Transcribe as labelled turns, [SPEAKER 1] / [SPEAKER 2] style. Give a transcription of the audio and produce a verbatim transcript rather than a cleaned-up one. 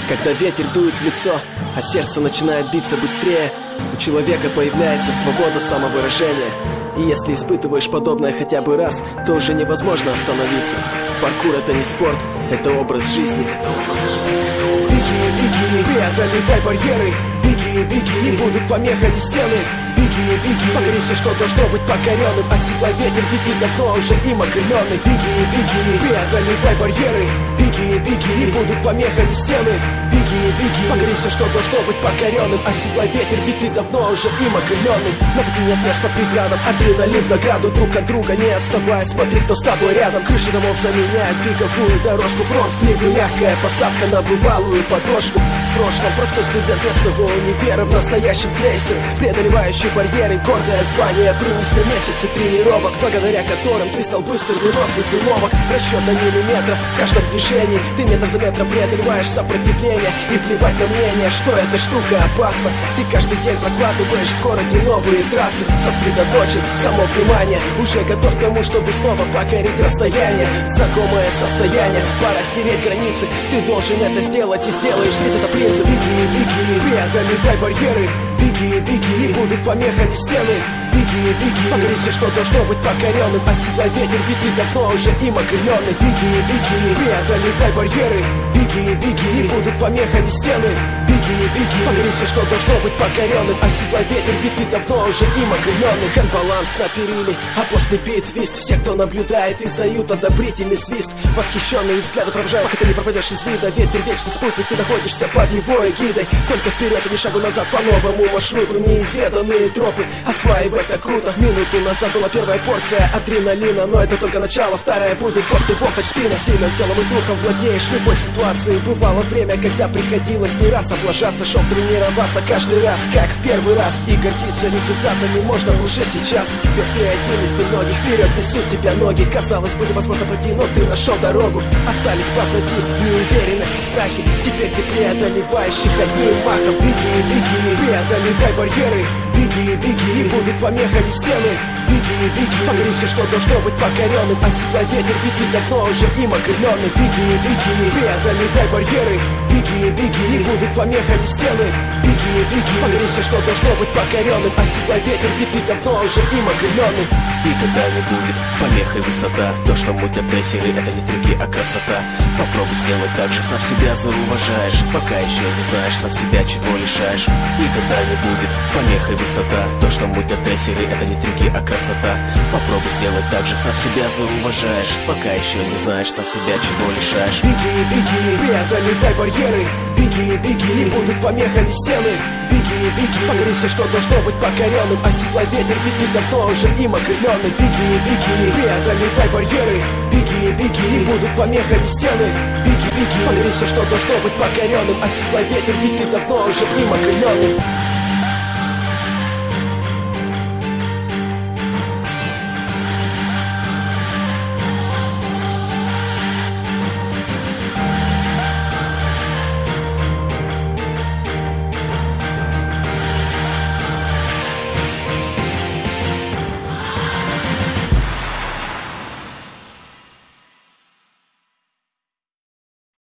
[SPEAKER 1] Когда ветер дует в лицо, а сердце начинает биться быстрее, у человека появляется свобода самовыражения. И если испытываешь подобное хотя бы раз, то уже невозможно остановиться. Паркур — это не спорт, это образ жизни. Беги, беги, преодолевай барьеры. Беги, беги, не будут помехами стены. Беги, беги, покори все, что должно быть покоренным. Оседлай ветер, ведь ты давно уже им окрыленный. Беги, беги, преодолевай барьеры. Беги, беги, не будут помехами стены. Беги, беги, покори все, что должно быть покоренным. Оседлай ветер, ведь ты давно уже им окрыленный. На пути нет места преградам, адреналин в награду. Друг от друга не отставай, смотри, кто с тобой рядом. Крыши домов заменяют беговую дорожку. Фронт в небе, мягкая посадка на бывалую подошву. В прошлом простой студент местного универа, в настоящем крейсер, преодолевающий барьеры. Гордое звание принесли месяцы тренировок, благодаря которым ты стал быстр, вынослив и ловок. Расчет на миллиметр в каждом движении. Ты метр за метром преодолеваешь сопротивление. И плевать на мнение, что эта штука опасна. Ты каждый день прокладываешь в городе новые трассы. Сосредоточен, само внимание, уже готов к тому, чтобы снова покорить расстояние. Знакомое состояние, пора стереть границы. Ты должен это сделать и сделаешь, ведь это принцип. Беги, беги, преодолевай барьеры. Беги, беги, не будут помехами стены. Беги, беги, покори все, что должно быть покоренным. Оседлай ветер, ведь ты давно уже им окрыленный. Беги, беги, преодолевай барьеры. Беги, беги, не будут помехами стены. Беги, беги, покори все, что должно быть покоренным. Оседлай ветер, ведь ты давно уже им окрыленный. Хэнд-баланс на периле, а после бит твист. Все, кто наблюдает, издают одобрительный свист. Восхищенные взгляды провожают, пока ты не пропадешь из вида. Ветер вечный спутник, ты находишься под его эгидой. Только вперед и ни шагу назад по новому маршруту. Неизведанные тропы, осваивай это круто. Минуту назад была первая порция адреналина, но это только начало, вторая будет после волточпина. Сильным телом и духом владеешь любой ситуацией. Бывало время, когда приходилось не раз облажаться. Шел тренироваться каждый раз, как в первый раз. И гордиться результатами можно уже сейчас. Теперь ты один из немногих, вперед несут тебя ноги. Казалось бы, невозможно пройти, но ты нашел дорогу. Остались позади неуверенность и страхи. Теперь ты преодолеваешь их одним махом. Беги, беги, преодолевай барьеры. Беги, беги, не будут помехами стены. Беги, беги, покори все, что должно быть покоренным. Оседлай ветер, ведь ты давно уже им окрыленный. Беги, беги, преодолевай барьеры. Беги, беги, не будут помехами стены. Беги, беги, покори все, что должно быть покоренным. Оседлай ветер, ведь ты давно уже им окрыленный.
[SPEAKER 2] И когда не будет помехой высота, то, что мутят трессеры, это не трюки, а красота. Попробуй сделать так же, сам себя зауважаешь. Пока еще не знаешь, сам себя чего лишаешь. И когда не будет помехой высота, то, что мутят трессеры, это не трюки, а красота. Попробуй сделать так же, сам себя зауважаешь. Пока еще не знаешь, сам себя чего лишаешь.
[SPEAKER 1] Беги, беги, преодолевай барьеры. Беги, беги, не будут помехами стены. Беги, беги, покори все, что должно быть покоренным. Оседлай ветер, ведь ты давно уже им окрыленный. Беги, беги, преодолевай барьеры. Беги, беги, не будут помехами стены. Беги, беги, покори все, что должно быть покоренным. Оседлай ветер, ведь ты давно уже им окрыленный.